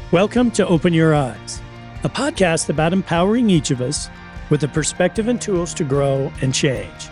Welcome to Open Your Eyes, a podcast about empowering each of us with the perspective and tools to grow and change.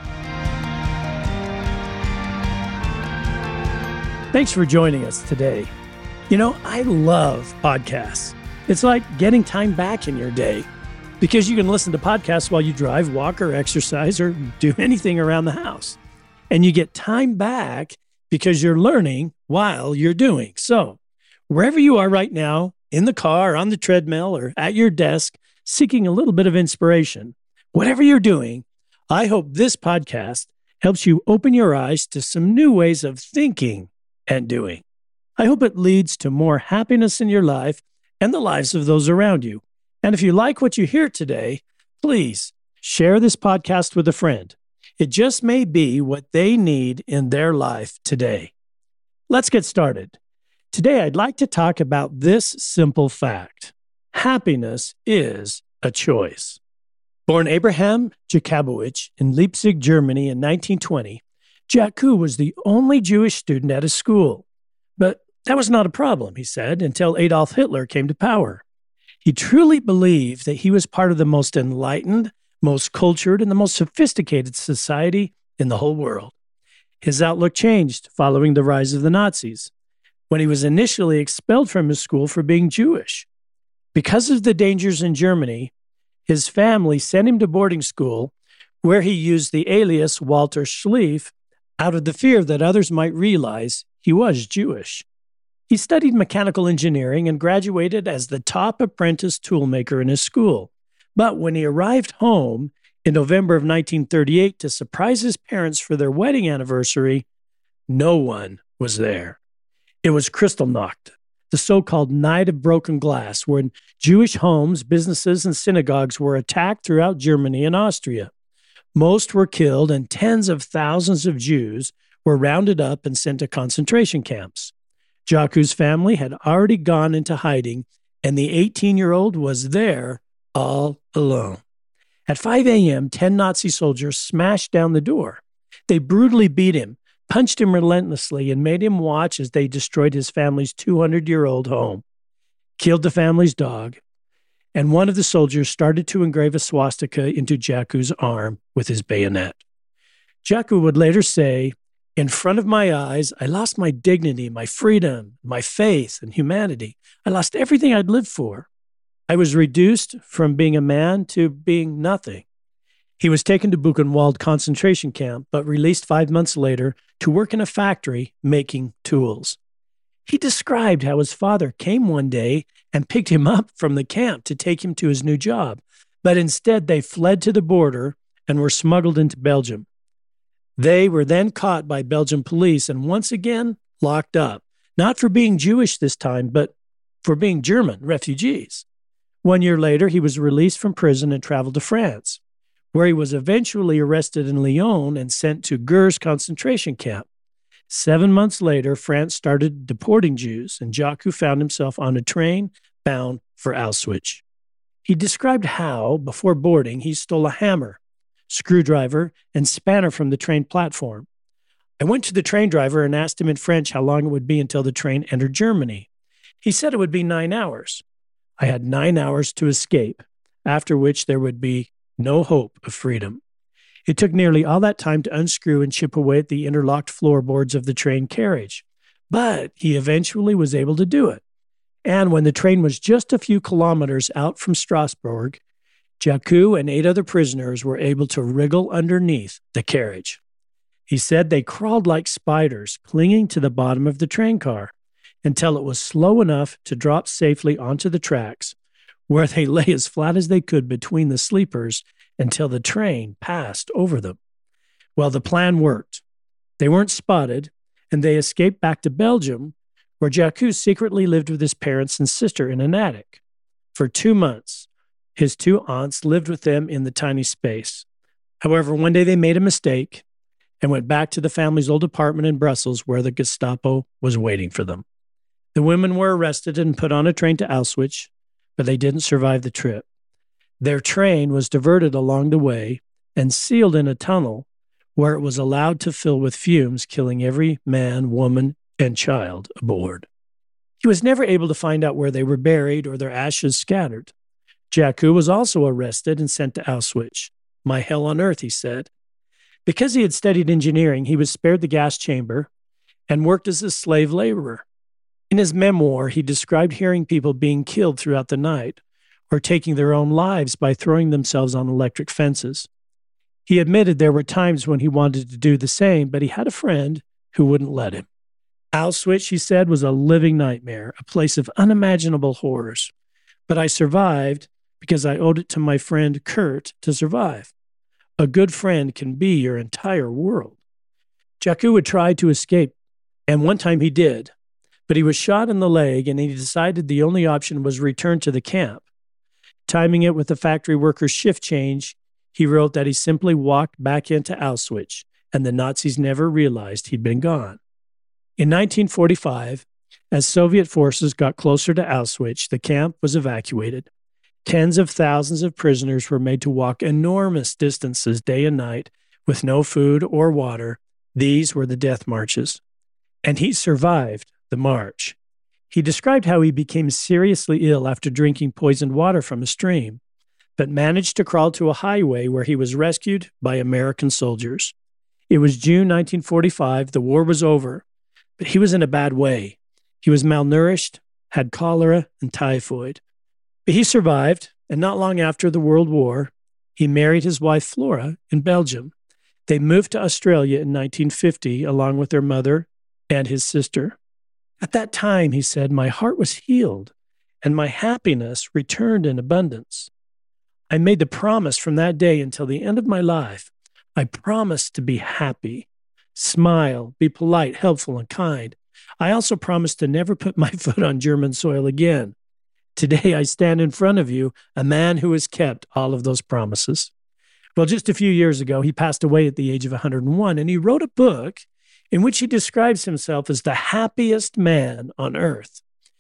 Thanks for joining us today. You know, I love podcasts. It's like getting time back in your day because you can listen to podcasts while you drive, walk, or exercise, or do anything around the house. And you get time back because you're learning while you're doing. So wherever you are right now, in the car, on the treadmill, or at your desk, seeking a little bit of inspiration, whatever you're doing, I hope this podcast helps you open your eyes to some new ways of thinking and doing. I hope it leads to more happiness in your life and the lives of those around you. And if you like what you hear today, please share this podcast with a friend. It just may be what they need in their life today. Let's get started. Today, I'd like to talk about this simple fact. Happiness is a choice. Born Abraham Jakubowicz in Leipzig, Germany in 1920, Jaku was the only Jewish student at his school. But that was not a problem, he said, until Adolf Hitler came to power. He truly believed that he was part of the most enlightened, most cultured, and the most sophisticated society in the whole world. His outlook changed following the rise of the Nazis, when he was initially expelled from his school for being Jewish. Because of the dangers in Germany, his family sent him to boarding school, where he used the alias Walter Schlief out of the fear that others might realize he was Jewish. He studied mechanical engineering and graduated as the top apprentice toolmaker in his school. But when he arrived home in November of 1938 to surprise his parents for their wedding anniversary, no one was there. It was Kristallnacht, the so-called Night of Broken Glass, when Jewish homes, businesses, and synagogues were attacked throughout Germany and Austria. Most were killed, and tens of thousands of Jews were rounded up and sent to concentration camps. Jaku's family had already gone into hiding, and the 18-year-old was there all alone. At 5 a.m., 10 Nazi soldiers smashed down the door. They brutally beat him, punched him relentlessly, and made him watch as they destroyed his family's 200-year-old home, killed the family's dog, and one of the soldiers started to engrave a swastika into Jaku's arm with his bayonet. Jaku would later say, "In front of my eyes, I lost my dignity, my freedom, my faith, and humanity. I lost everything I'd lived for. I was reduced from being a man to being nothing." He was taken to Buchenwald concentration camp, but released 5 months later to work in a factory making tools. He described how his father came one day and picked him up from the camp to take him to his new job, but instead they fled to the border and were smuggled into Belgium. They were then caught by Belgian police and once again locked up, not for being Jewish this time, but for being German refugees. 1 year later, he was released from prison and traveled to France, where he was eventually arrested in Lyon and sent to Gurs concentration camp. 7 months later, France started deporting Jews, and Jaku found himself on a train bound for Auschwitz. He described how, before boarding, he stole a hammer, screwdriver, and spanner from the train platform. "I went to the train driver and asked him in French how long it would be until the train entered Germany. He said it would be 9 hours. I had 9 hours to escape, after which there would be no hope of freedom. It took nearly all that time to unscrew and chip away at the interlocked floorboards of the train carriage, but he eventually was able to do it. And when the train was just a few kilometers out from Strasbourg, Jaku and 8 other prisoners were able to wriggle underneath the carriage. He said they crawled like spiders, clinging to the bottom of the train car, until it was slow enough to drop safely onto the tracks, where they lay as flat as they could between the sleepers until the train passed over them. Well, the plan worked. They weren't spotted, and they escaped back to Belgium, where Jaku secretly lived with his parents and sister in an attic. For 2 months, his 2 aunts lived with them in the tiny space. However, one day they made a mistake and went back to the family's old apartment in Brussels, where the Gestapo was waiting for them. The women were arrested and put on a train to Auschwitz, but they didn't survive the trip. Their train was diverted along the way and sealed in a tunnel where it was allowed to fill with fumes, killing every man, woman, and child aboard. He was never able to find out where they were buried or their ashes scattered. Jacu was also arrested and sent to Auschwitz. My hell on earth, he said. Because he had studied engineering, he was spared the gas chamber and worked as a slave laborer. In his memoir, he described hearing people being killed throughout the night or taking their own lives by throwing themselves on electric fences. He admitted there were times when he wanted to do the same, but he had a friend who wouldn't let him. Auschwitz, he said, was a living nightmare, a place of unimaginable horrors. But I survived because I owed it to my friend Kurt to survive. A good friend can be your entire world. Jacu had tried to escape, and one time he did, but he was shot in the leg, and he decided the only option was return to the camp. Timing it with the factory worker's shift change, he wrote that he simply walked back into Auschwitz, and the Nazis never realized he'd been gone. In 1945, as Soviet forces got closer to Auschwitz, the camp was evacuated. Tens of thousands of prisoners were made to walk enormous distances day and night with no food or water. These were the death marches. And he survived the march. He described how he became seriously ill after drinking poisoned water from a stream, but managed to crawl to a highway where he was rescued by American soldiers. It was June 1945. The war was over, but he was in a bad way. He was malnourished, had cholera and typhoid. But he survived, and not long after the World War, he married his wife Flora in Belgium. They moved to Australia in 1950 along with their mother and his sister. At that time, he said, my heart was healed and my happiness returned in abundance. I made the promise from that day until the end of my life. I promised to be happy, smile, be polite, helpful, and kind. I also promised to never put my foot on German soil again. Today, I stand in front of you, a man who has kept all of those promises. Well, just a few years ago, he passed away at the age of 101, and he wrote a book in which he describes himself as the happiest man on earth.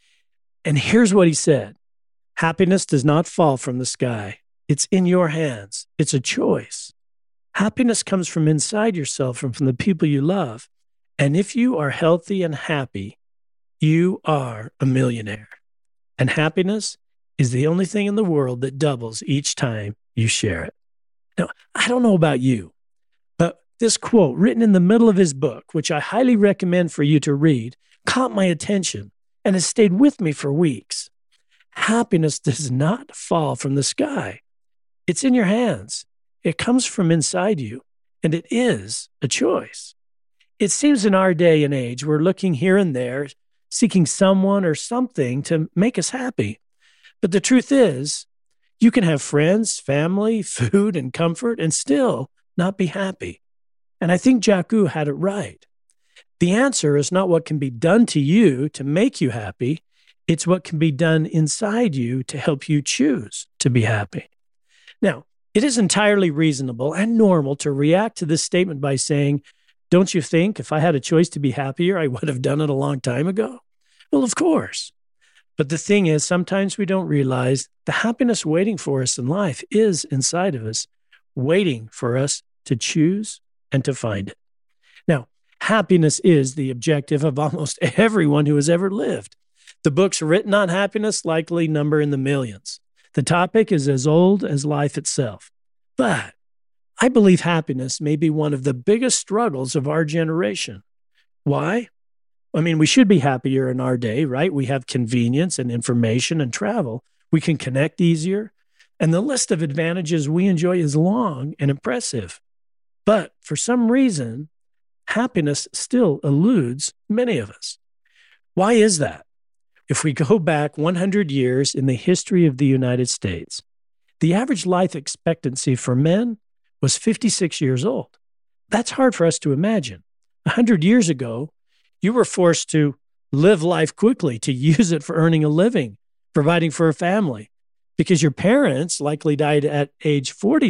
And here's what he said. Happiness does not fall from the sky. It's in your hands. It's a choice. Happiness comes from inside yourself and from the people you love. And if you are healthy and happy, you are a millionaire. And happiness is the only thing in the world that doubles each time you share it. Now, I don't know about you, but this quote written in the middle of his book, which I highly recommend for you to read, caught my attention and has stayed with me for weeks. Happiness does not fall from the sky. It's in your hands. It comes from inside you, and it is a choice. It seems in our day and age, we're looking here and there, seeking someone or something to make us happy. But the truth is, you can have friends, family, food, and comfort and still not be happy. And I think Jacu had it right. The answer is not what can be done to you to make you happy. It's what can be done inside you to help you choose to be happy. Now, it is entirely reasonable and normal to react to this statement by saying, don't you think if I had a choice to be happier, I would have done it a long time ago? Well, of course. But the thing is, sometimes we don't realize the happiness waiting for us in life is inside of us, waiting for us to choose and to find it. Now, happiness is the objective of almost everyone who has ever lived. The books written on happiness likely number in the millions. The topic is as old as life itself. But I believe happiness may be one of the biggest struggles of our generation. Why? I mean, we should be happier in our day, right? We have convenience and information and travel. We can connect easier. And the list of advantages we enjoy is long and impressive. But for some reason, happiness still eludes many of us. Why is that? If we go back 100 years in the history of the United States, the average life expectancy for men was 56 years old. That's hard for us to imagine. 100 years ago, you were forced to live life quickly, to use it for earning a living, providing for a family, because your parents likely died at age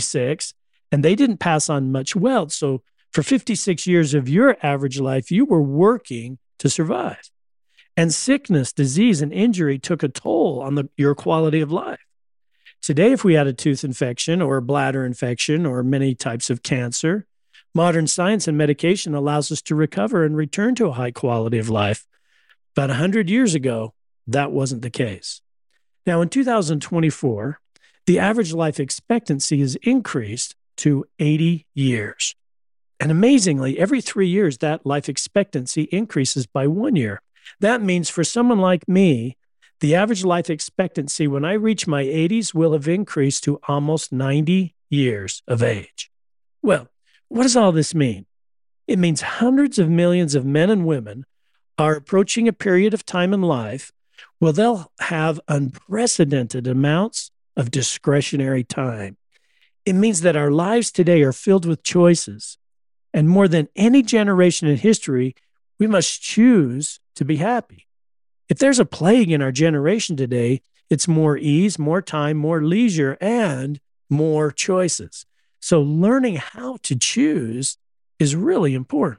46 and they didn't pass on much wealth. So for 56 years of your average life, you were working to survive. And sickness, disease, and injury took a toll on your quality of life. Today, if we had a tooth infection or a bladder infection or many types of cancer, modern science and medication allows us to recover and return to a high quality of life. But 100 years ago, that wasn't the case. Now, in 2024, the average life expectancy is increased to 80 years. And amazingly, every 3 years, that life expectancy increases by 1 year. That means for someone like me, the average life expectancy when I reach my 80s will have increased to almost 90 years of age. Well, what does all this mean? It means hundreds of millions of men and women are approaching a period of time in life where they'll have unprecedented amounts of discretionary time. It means that our lives today are filled with choices. And more than any generation in history, we must choose to be happy. If there's a plague in our generation today, it's more ease, more time, more leisure, and more choices. So learning how to choose is really important.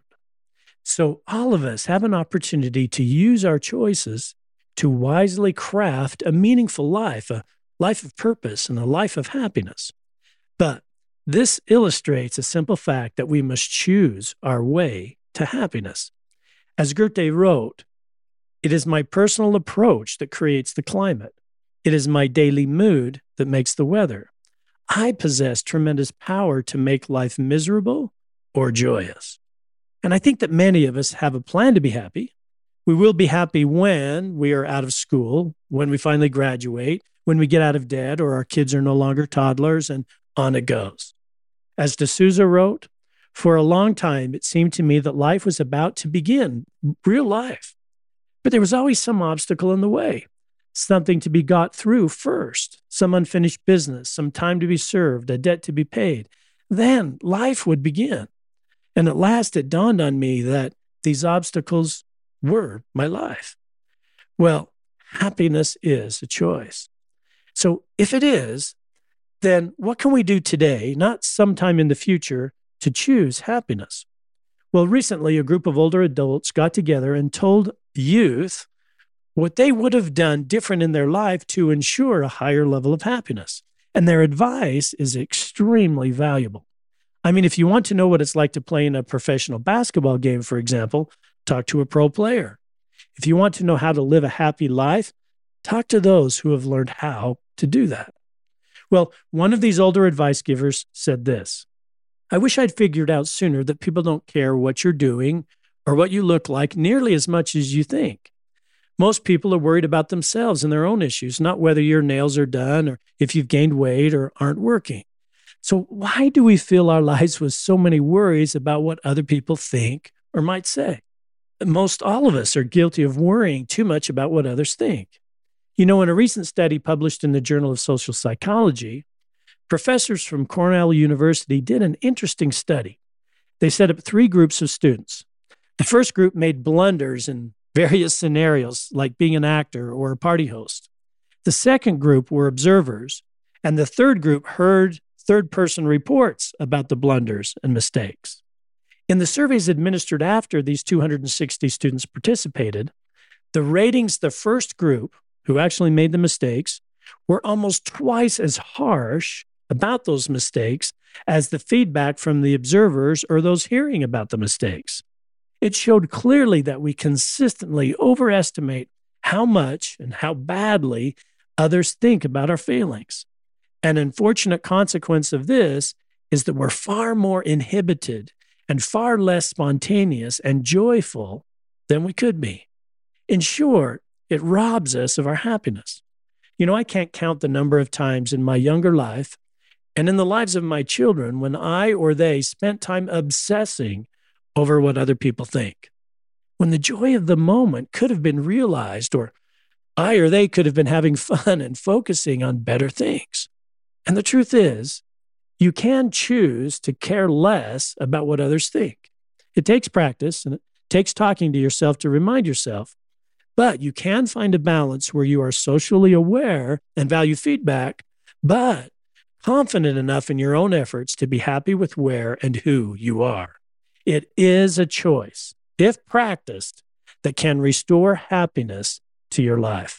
So all of us have an opportunity to use our choices to wisely craft a meaningful life, a life of purpose, and a life of happiness. But this illustrates a simple fact that we must choose our way to happiness. As Goethe wrote, "It is my personal approach that creates the climate. It is my daily mood that makes the weather. I possess tremendous power to make life miserable or joyous." And I think that many of us have a plan to be happy. We will be happy when we are out of school, when we finally graduate, when we get out of debt or our kids are no longer toddlers, and on it goes. As D'Souza wrote, "For a long time, it seemed to me that life was about to begin, real life. But there was always some obstacle in the way, something to be got through first, some unfinished business, some time to be served, a debt to be paid. Then life would begin. And at last it dawned on me that these obstacles were my life." Well, happiness is a choice. So if it is, then what can we do today, not sometime in the future, to choose happiness? Well, recently, a group of older adults got together and told youth what they would have done different in their life to ensure a higher level of happiness. And their advice is extremely valuable. I mean, if you want to know what it's like to play in a professional basketball game, for example, talk to a pro player. If you want to know how to live a happy life, talk to those who have learned how to do that. Well, one of these older advice givers said this: "I wish I'd figured out sooner that people don't care what you're doing or what you look like nearly as much as you think. Most people are worried about themselves and their own issues, not whether your nails are done or if you've gained weight or aren't working. So why do we fill our lives with so many worries about what other people think or might say?" Most all of us are guilty of worrying too much about what others think. You know, in a recent study published in the Journal of Social Psychology, professors from Cornell University did an interesting study. They set up 3 groups of students. The first group made blunders in various scenarios, like being an actor or a party host. The second group were observers, and the third group heard third-person reports about the blunders and mistakes. In the surveys administered after these 260 students participated, the ratings the first group, who actually made the mistakes, were almost twice as harsh about those mistakes as the feedback from the observers or those hearing about the mistakes. It showed clearly that we consistently overestimate how much and how badly others think about our failings. An unfortunate consequence of this is that we're far more inhibited and far less spontaneous and joyful than we could be. In short, it robs us of our happiness. You know, I can't count the number of times in my younger life and in the lives of my children when I or they spent time obsessing over what other people think, when the joy of the moment could have been realized, or I or they could have been having fun and focusing on better things. And the truth is, you can choose to care less about what others think. It takes practice and it takes talking to yourself to remind yourself, but you can find a balance where you are socially aware and value feedback, but confident enough in your own efforts to be happy with where and who you are. It is a choice, if practiced, that can restore happiness to your life.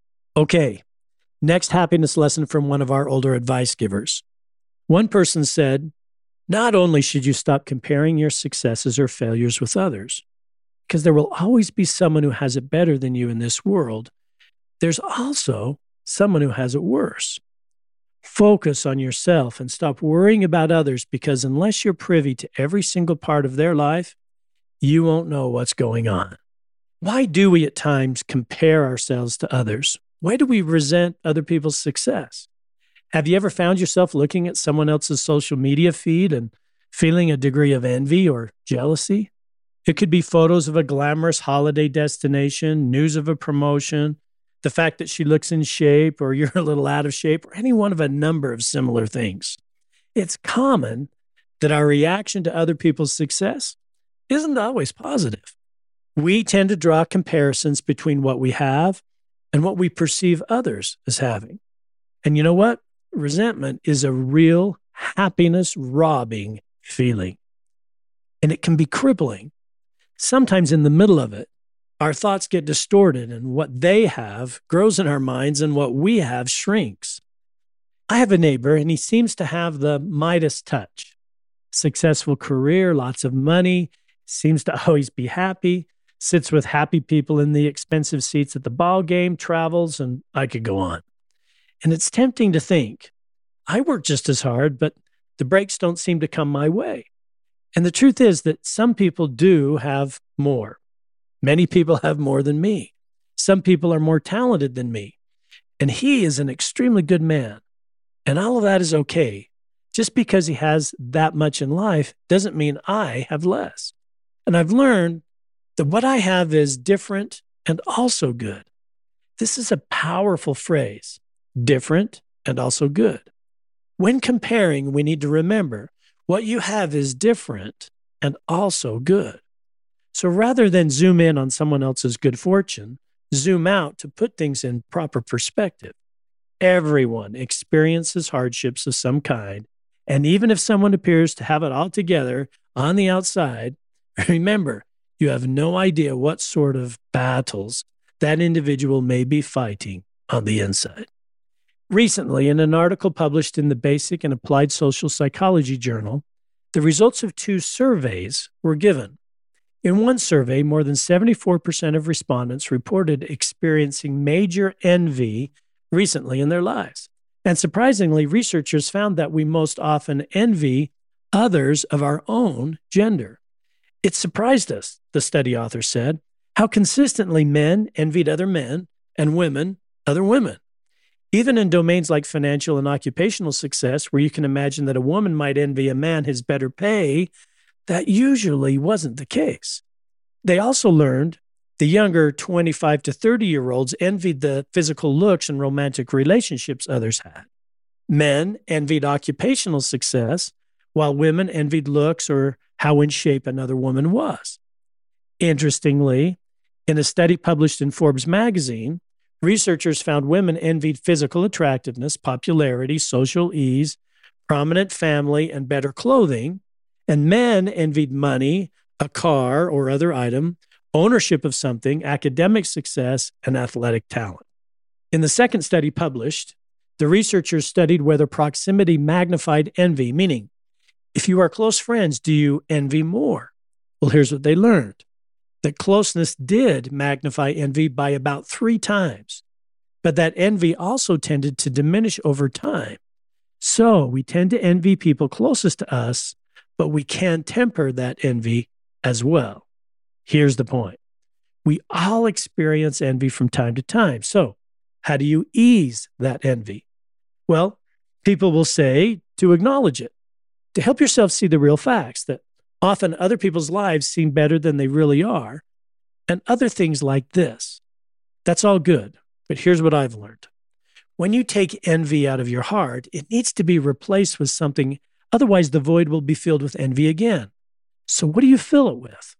Okay, next happiness lesson from one of our older advice givers. One person said, "Not only should you stop comparing your successes or failures with others, because there will always be someone who has it better than you in this world, There's also someone who has it worse. Focus on yourself and stop worrying about others, because unless you're privy to every single part of their life, you won't know what's going on. Why do we at times compare ourselves to others? Why do we resent other people's success? Have you ever found yourself looking at someone else's social media feed and feeling a degree of envy or jealousy? It could be photos of a glamorous holiday destination, news of a promotion, the fact that she looks in shape or you're a little out of shape, or any one of a number of similar things. It's common that our reaction to other people's success isn't always positive. We tend to draw comparisons between what we have and what we perceive others as having. And you know what? Resentment is a real happiness robbing feeling. And it can be crippling. Sometimes in the middle of it, our thoughts get distorted and what they have grows in our minds and what we have shrinks. I have a neighbor and he seems to have the Midas touch. Successful career, lots of money, seems to always be happy, sits with happy people in the expensive seats at the ball game, travels, and I could go on. And it's tempting to think, I work just as hard, but the breaks don't seem to come my way. And the truth is that some people do have more. Many people have more than me. Some people are more talented than me. And he is an extremely good man. And all of that is okay. Just because he has that much in life doesn't mean I have less. And I've learned that what I have is different and also good. This is a powerful phrase, different and also good. When comparing, we need to remember what you have is different and also good. So rather than zoom in on someone else's good fortune, zoom out to put things in proper perspective. Everyone experiences hardships of some kind, and even if someone appears to have it all together on the outside, remember, you have no idea what sort of battles that individual may be fighting on the inside. Recently, in an article published in the Basic and Applied Social Psychology Journal, the results of 2 surveys were given. In one survey, more than 74% of respondents reported experiencing major envy recently in their lives. And surprisingly, researchers found that we most often envy others of our own gender. It surprised us, the study author said, how consistently men envied other men and women other women. Even in domains like financial and occupational success, where you can imagine that a woman might envy a man his better pay, that usually wasn't the case. They also learned the younger 25 to 30-year-olds envied the physical looks and romantic relationships others had. Men envied occupational success, while women envied looks or how in shape another woman was. Interestingly, in a study published in Forbes magazine, researchers found women envied physical attractiveness, popularity, social ease, prominent family, and better clothing, and men envied money, a car or other item, ownership of something, academic success, and athletic talent. In the second study published, the researchers studied whether proximity magnified envy, meaning, if you are close friends, do you envy more? Well, here's what they learned. That closeness did magnify envy by about 3 times, but that envy also tended to diminish over time. So we tend to envy people closest to us, but we can temper that envy as well. Here's the point. We all experience envy from time to time. So how do you ease that envy? Well, people will say to acknowledge it, to help yourself see the real facts, that often other people's lives seem better than they really are, and other things like this. That's all good, but here's what I've learned. When you take envy out of your heart, it needs to be replaced with something, otherwise the void will be filled with envy again. So what do you fill it with?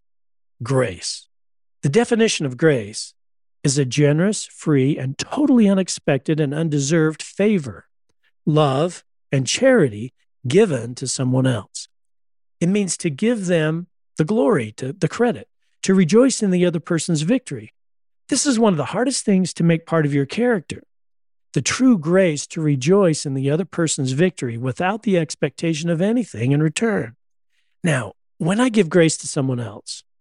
Grace. The definition of grace is a generous, free, and totally unexpected and undeserved favor, love, and charity given to someone else. It means to give them the glory, to the credit, to rejoice in the other person's victory. This is one of the hardest things to make part of your character. The true grace to rejoice in the other person's victory without the expectation of anything in return. Now, when I give grace to someone else,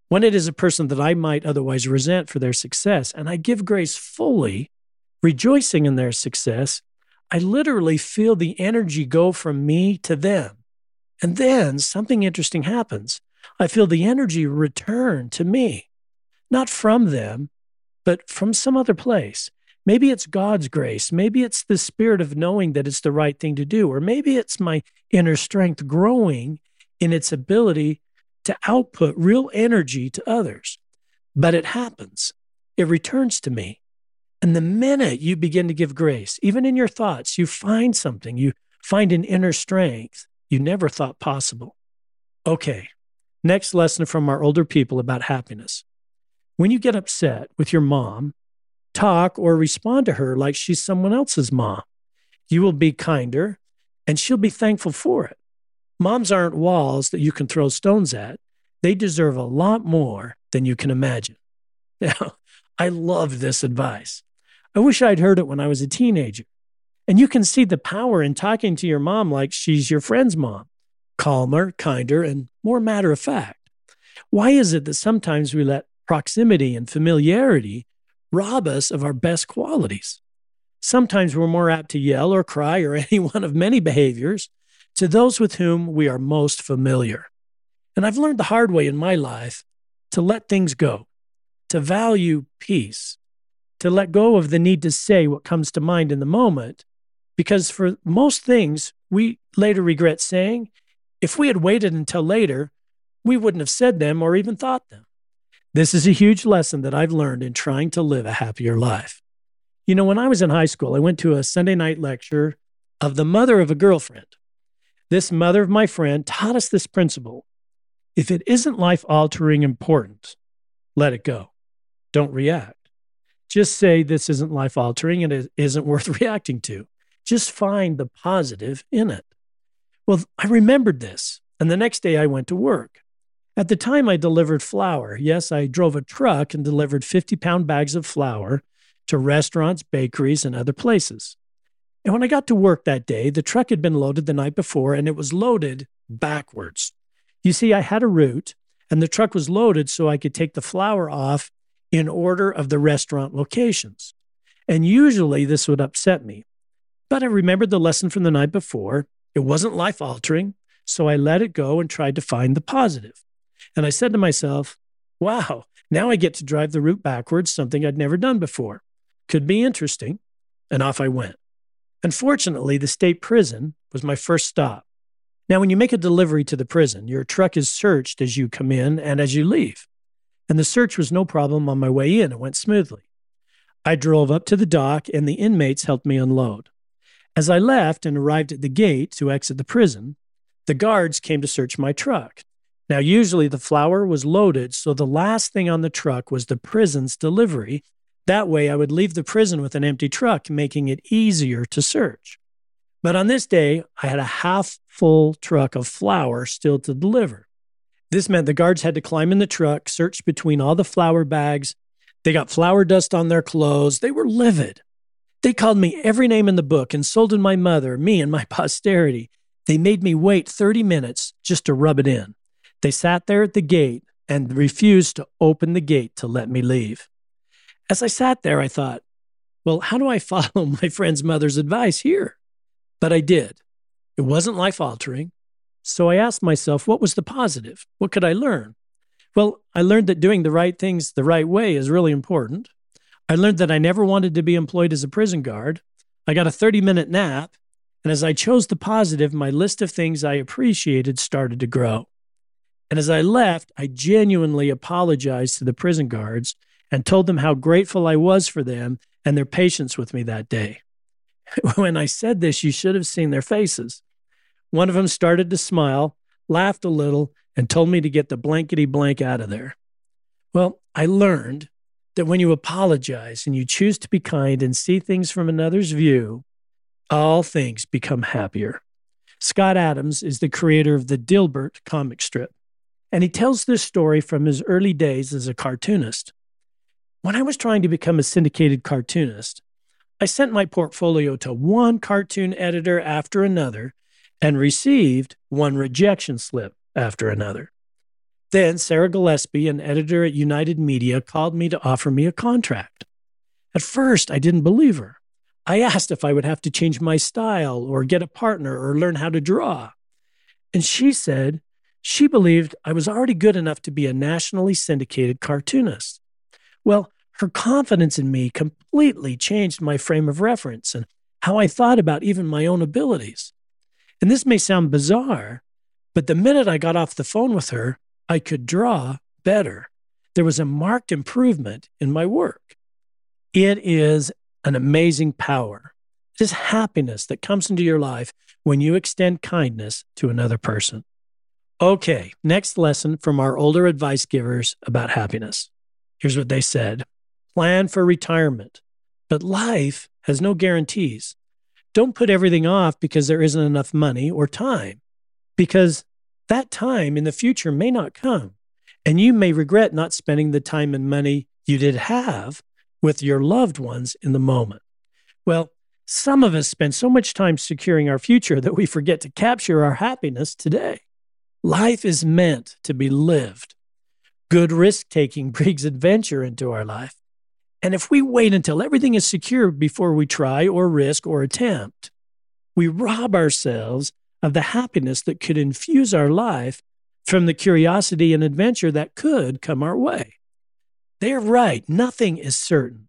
When it is a person that I might otherwise resent for their success, and I give grace fully, rejoicing in their success, I literally feel the energy go from me to them. And then something interesting happens. I feel the energy return to me, not from them, but from some other place. Maybe it's God's grace. Maybe it's the spirit of knowing that it's the right thing to do. Or maybe it's my inner strength growing in its ability to output real energy to others. But it happens. It returns to me. And the minute you begin to give grace, even in your thoughts, you find something, you find an inner strength you never thought possible. Okay, next lesson from our older people about happiness. When you get upset with your mom, talk or respond to her like she's someone else's mom. You will be kinder and she'll be thankful for it. Moms aren't walls that you can throw stones at. They deserve a lot more than you can imagine. Now, I love this advice. I wish I'd heard it when I was a teenager. And you can see the power in talking to your mom like she's your friend's mom, calmer, kinder, and more matter of fact. Why is it that sometimes we let proximity and familiarity rob us of our best qualities? Sometimes we're more apt to yell or cry or any one of many behaviors to those with whom we are most familiar. And I've learned the hard way in my life to let things go, to value peace, to let go of the need to say what comes to mind in the moment, because for most things we later regret saying, if we had waited until later, we wouldn't have said them or even thought them. This is a huge lesson that I've learned in trying to live a happier life. You know, when I was in high school, I went to a Sunday night lecture of the mother of a girlfriend. This mother of my friend taught us this principle. If it isn't life-altering important, let it go. Don't react. Just say this isn't life-altering and it isn't worth reacting to. Just find the positive in it. Well, I remembered this, and the next day I went to work. At the time, I delivered flour. Yes, I drove a truck and delivered 50-pound bags of flour to restaurants, bakeries, and other places. And when I got to work that day, the truck had been loaded the night before, and it was loaded backwards. You see, I had a route, and the truck was loaded so I could take the flour off in order of the restaurant locations. And usually this would upset me. But I remembered the lesson from the night before. It wasn't life-altering, so I let it go and tried to find the positive. And I said to myself, wow, now I get to drive the route backwards, something I'd never done before. Could be interesting. And off I went. Unfortunately, the state prison was my first stop. Now, when you make a delivery to the prison, your truck is searched as you come in and as you leave. And the search was no problem on my way in. It went smoothly. I drove up to the dock and the inmates helped me unload. As I left and arrived at the gate to exit the prison, the guards came to search my truck. Now, usually the flour was loaded, so the last thing on the truck was the prison's delivery. That way, I would leave the prison with an empty truck, making it easier to search. But on this day, I had a half-full truck of flour still to deliver. This meant the guards had to climb in the truck, search between all the flour bags. They got flour dust on their clothes. They were livid. They called me every name in the book, insulted my mother, me, and my posterity. They made me wait 30 minutes just to rub it in. They sat there at the gate and refused to open the gate to let me leave. As I sat there, I thought, well, how do I follow my friend's mother's advice here? But I did. It wasn't life-altering. So I asked myself, what was the positive? What could I learn? Well, I learned that doing the right things the right way is really important. I learned that I never wanted to be employed as a prison guard. I got a 30-minute nap. And as I chose the positive, my list of things I appreciated started to grow. And as I left, I genuinely apologized to the prison guards and told them how grateful I was for them and their patience with me that day. When I said this, you should have seen their faces. One of them started to smile, laughed a little, and told me to get the blankety blank out of there. Well, I learned that when you apologize and you choose to be kind and see things from another's view, all things become happier. Scott Adams is the creator of the Dilbert comic strip, and he tells this story from his early days as a cartoonist. When I was trying to become a syndicated cartoonist, I sent my portfolio to one cartoon editor after another and received one rejection slip after another. Then Sarah Gillespie, an editor at United Media, called me to offer me a contract. At first, I didn't believe her. I asked if I would have to change my style or get a partner or learn how to draw. And she said she believed I was already good enough to be a nationally syndicated cartoonist. Well, her confidence in me completely changed my frame of reference and how I thought about even my own abilities. And this may sound bizarre, but the minute I got off the phone with her, I could draw better. There was a marked improvement in my work. It is an amazing power. It is happiness that comes into your life when you extend kindness to another person. Okay, next lesson from our older advice givers about happiness. Here's what they said. Plan for retirement, but life has no guarantees. Don't put everything off because there isn't enough money or time, because that time in the future may not come, and you may regret not spending the time and money you did have with your loved ones in the moment. Well, some of us spend so much time securing our future that we forget to capture our happiness today. Life is meant to be lived. Good risk-taking brings adventure into our life. And if we wait until everything is secure before we try or risk or attempt, we rob ourselves of the happiness that could infuse our life from the curiosity and adventure that could come our way. They're right. Nothing is certain.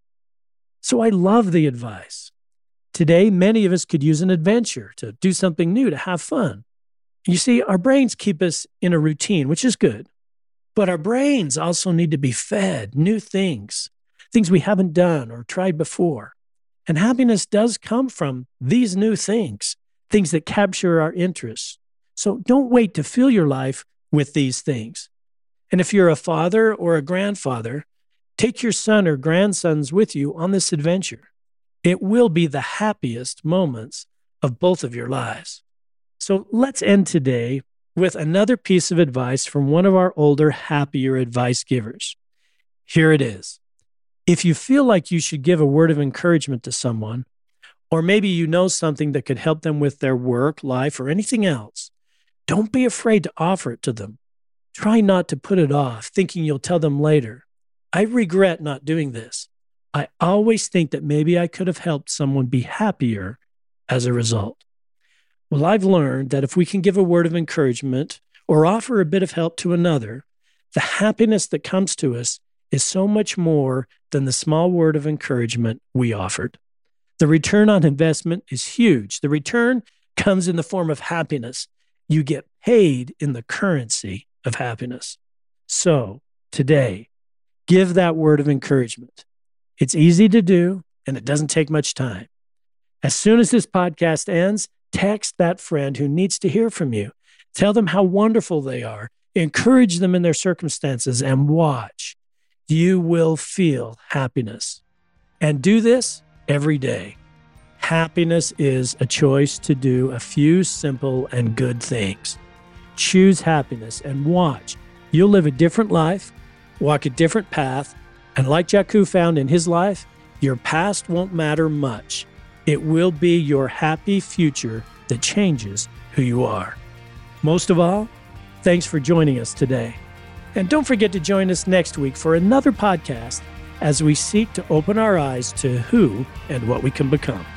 So I love the advice. Today, many of us could use an adventure to do something new, to have fun. You see, our brains keep us in a routine, which is good. But our brains also need to be fed new things we haven't done or tried before. And happiness does come from these new things that capture our interests. So don't wait to fill your life with these things. And if you're a father or a grandfather, take your son or grandsons with you on this adventure. It will be the happiest moments of both of your lives. So let's end today with another piece of advice from one of our older, happier advice givers. Here it is. If you feel like you should give a word of encouragement to someone, or maybe you know something that could help them with their work, life, or anything else, don't be afraid to offer it to them. Try not to put it off, thinking you'll tell them later. I regret not doing this. I always think that maybe I could have helped someone be happier as a result. Well, I've learned that if we can give a word of encouragement or offer a bit of help to another, the happiness that comes to us is so much more than the small word of encouragement we offered. The return on investment is huge. The return comes in the form of happiness. You get paid in the currency of happiness. So today, give that word of encouragement. It's easy to do, and it doesn't take much time. As soon as this podcast ends, text that friend who needs to hear from you. Tell them how wonderful they are. Encourage them in their circumstances and watch. You will feel happiness. And do this every day. Happiness is a choice to do a few simple and good things. Choose happiness and watch. You'll live a different life, walk a different path, and like Jakku found in his life, your past won't matter much. It will be your happy future that changes who you are. Most of all, thanks for joining us today. And don't forget to join us next week for another podcast as we seek to open our eyes to who and what we can become.